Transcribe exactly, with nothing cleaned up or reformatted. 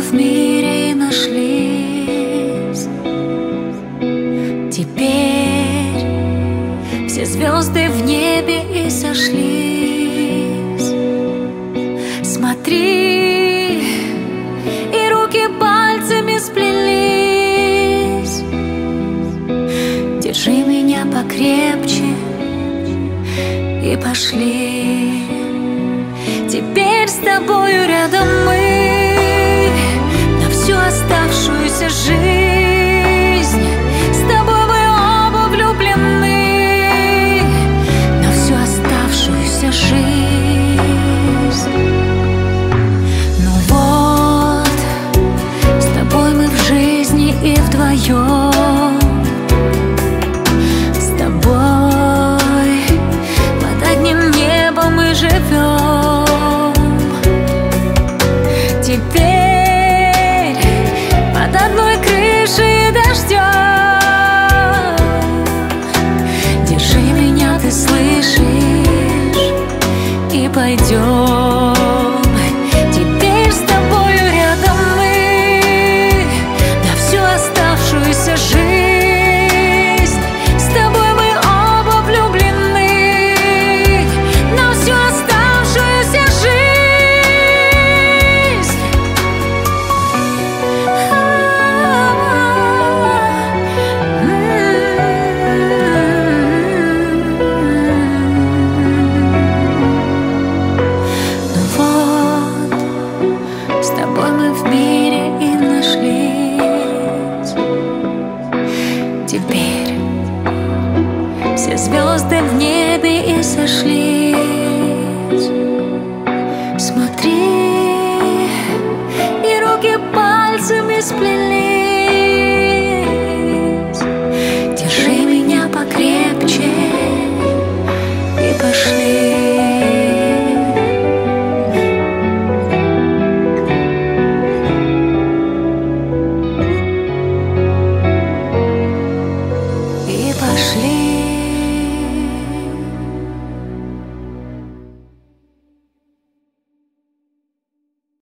в мире нашлись. Теперь все звезды в небе и сошлись. Смотри, и руки пальцами сплелись. Держи меня покрепче и пошли. Теперь с тобою рядом мы на всю оставшуюся жизнь. С тобой мы оба влюблены на всю оставшуюся жизнь. Ну вот, с тобой мы в жизни и вдвоем. С тобой под одним небом мы живем. Теперь под одной крышей и дождем. Держи меня, ты слышишь, и пойдем. Теперь с тобою рядом мы на всю оставшуюся жизнь. С тобой мы оба влюблены на всю оставшуюся жизнь. С тобой мы в мире и нашлись. Теперь все звезды в небе и сошлись.